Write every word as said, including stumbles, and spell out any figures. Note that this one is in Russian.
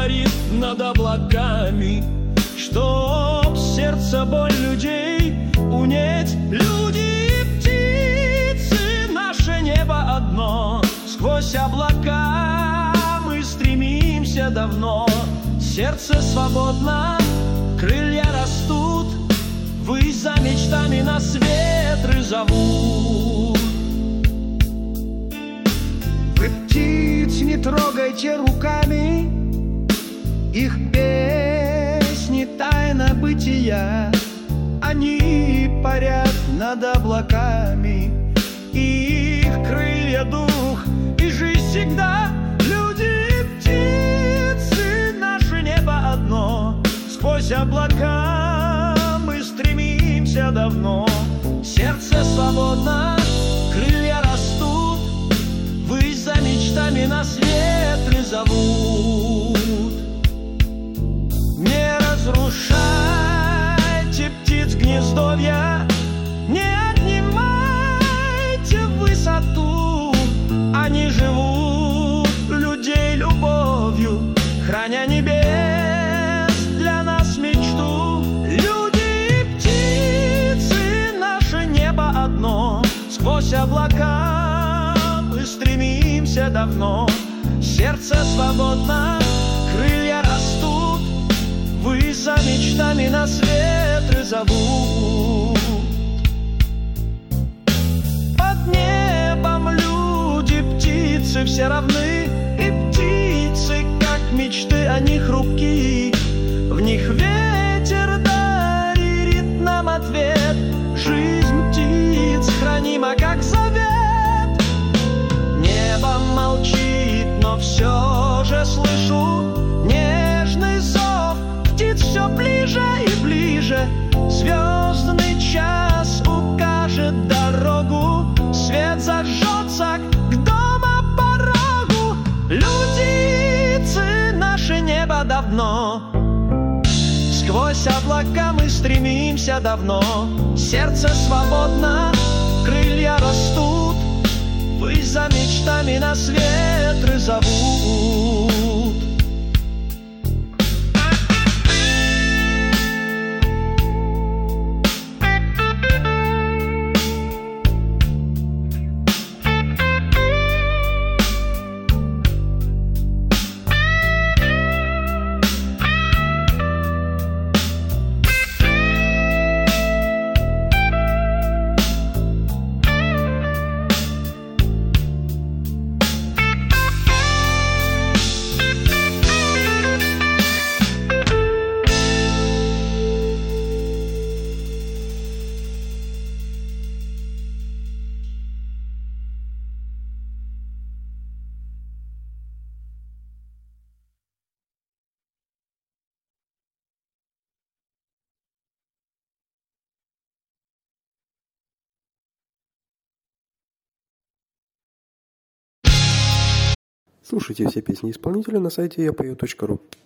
парит над облаками, чтоб сердце боль людей унять. Люди и птицы, наше небо одно, сквозь облака мы стремимся давно. Сердце свободно, крылья растут, ввысь за мечтами нас ветры зовут. Вы птиц не трогайте руками, их песни тайна бытия. Они парят над облаками, их крылья дух и жизнь всегда. Люди и птицы, наше небо одно, сквозь облака мы стремимся давно. Сердце свободно, крылья растут, ввысь за мечтами нас ветры зовут. Не разрушайте птиц гнездовья, не отнимайте высоту. Они живут людей любовью, храня небес для нас мечту. Люди и птицы, наше небо одно, сквозь облака мы стремимся давно. Сердце свободно, крылья растут, ввысь за мечтами нас ветры зовут. Под небом люди, птицы все равны, и птицы, как мечты, они хрупки. В них ветер дарит нам ответ. Жизнь птиц хранима, как завет. Небо молчит, но все же слышу нежный зов птиц все ближе и ближе. Звездный час укажет дорогу, свет зажжется к дома порогу. Людицы, наше небо давно, сквозь облака мы стремимся давно. Сердце свободно, крылья растут, ввысь за мечтами нас ветры зовут. Слушайте все песни исполнителя на сайте я пою точка ру.